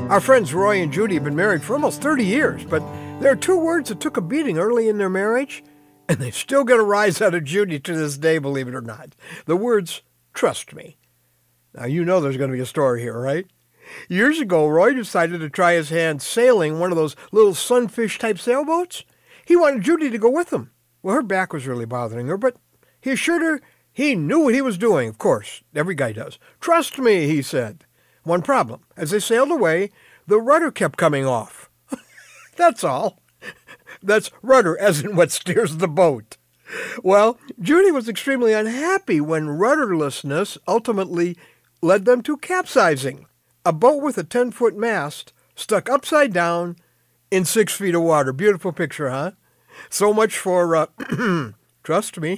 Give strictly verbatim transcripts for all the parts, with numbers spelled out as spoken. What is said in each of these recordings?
Our friends Roy and Judy have been married for almost thirty years, but there are two words that took a beating early in their marriage, and they still get a rise out of Judy to this day, believe it or not. The words, trust me. Now, you know there's going to be a story here, right? Years ago, Roy decided to try his hand sailing one of those little sunfish-type sailboats. He wanted Judy to go with him. Well, her back was really bothering her, but he assured her he knew what he was doing. Of course, every guy does. Trust me, he said. One problem. As they sailed away, the rudder kept coming off. That's all. That's rudder, as in what steers the boat. Well, Judy was extremely unhappy when rudderlessness ultimately led them to capsizing. A boat with a ten-foot mast stuck upside down in six feet of water. Beautiful picture, huh? So much for, uh, trust me.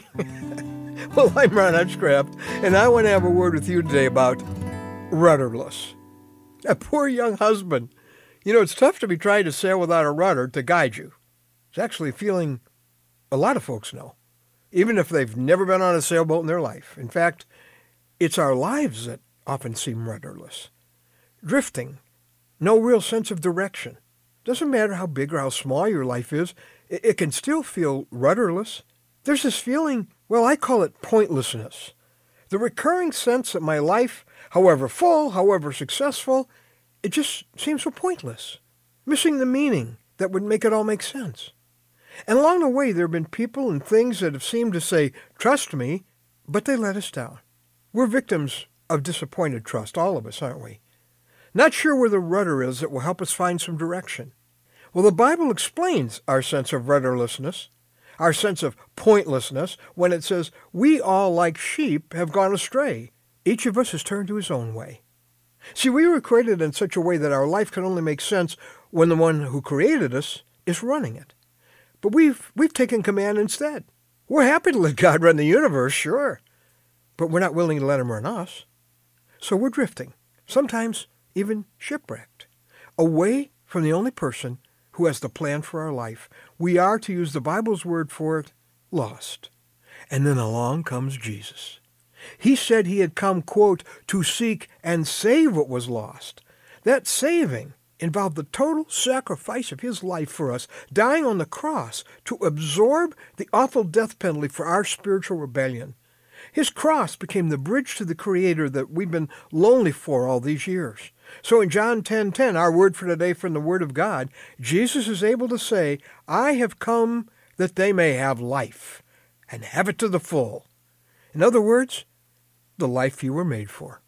Well, I'm Ron Hutchcraft, and I want to have a word with you today about rudderless. That poor young husband. You know, it's tough to be trying to sail without a rudder to guide you. It's actually a feeling a lot of folks know, even if they've never been on a sailboat in their life. In fact, it's our lives that often seem rudderless. Drifting, no real sense of direction. Doesn't matter how big or how small your life is, it can still feel rudderless. There's this feeling, well, I call it pointlessness. The recurring sense that my life, however full, however successful, it just seems so pointless, missing the meaning that would make it all make sense. And along the way, there have been people and things that have seemed to say, trust me, but they let us down. We're victims of disappointed trust, all of us, aren't we? Not sure where the rudder is that will help us find some direction. Well, the Bible explains our sense of rudderlessness, our sense of pointlessness, when it says, we all like sheep have gone astray. Each of us has turned to his own way. See, we were created in such a way that our life can only make sense when the one who created us is running it. But we've we've taken command instead. We're happy to let God run the universe, sure, but we're not willing to let him run us. So we're drifting, sometimes even shipwrecked, away from the only person who has the plan for our life. We are, to use the Bible's word for it, lost. And then along comes Jesus. He said he had come, quote, to seek and save what was lost. That saving involved the total sacrifice of his life for us, dying on the cross to absorb the awful death penalty for our spiritual rebellion. His cross became the bridge to the Creator that we've been lonely for all these years. So in John ten ten, our word for today from the Word of God, Jesus is able to say, I have come that they may have life, and have it to the full. In other words, the life you were made for.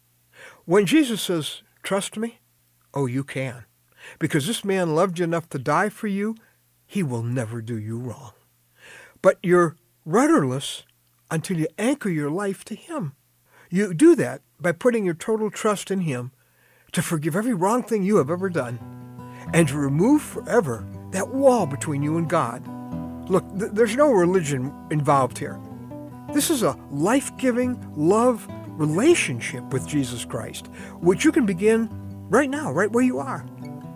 When Jesus says, trust me, oh, you can. Because this man loved you enough to die for you, he will never do you wrong. But you're rudderless until you anchor your life to him. You do that by putting your total trust in him to forgive every wrong thing you have ever done and to remove forever that wall between you and God. Look, th- there's no religion involved here. This is a life-giving, love relationship with Jesus Christ, which you can begin right now, right where you are.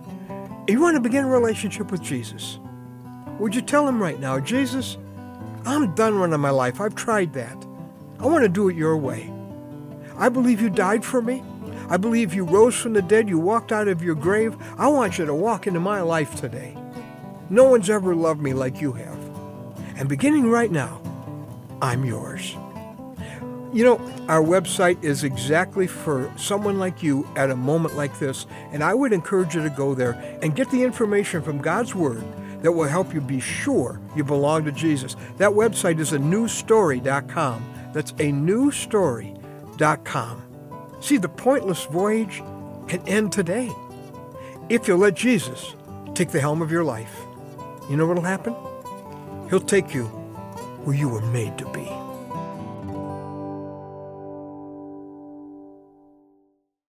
If you want to begin a relationship with Jesus, would you tell him right now, Jesus, I'm done running my life. I've tried that. I want to do it your way. I believe you died for me. I believe you rose from the dead. You walked out of your grave. I want you to walk into my life today. No one's ever loved me like you have. And beginning right now, I'm yours. You know, our website is exactly for someone like you at a moment like this, and I would encourage you to go there and get the information from God's Word that will help you be sure you belong to Jesus. That website is a new story dot com. That's a new story dot com. See, the pointless voyage can end today if you let Jesus take the helm of your life. You know what'll happen? He'll take you where you were made to be.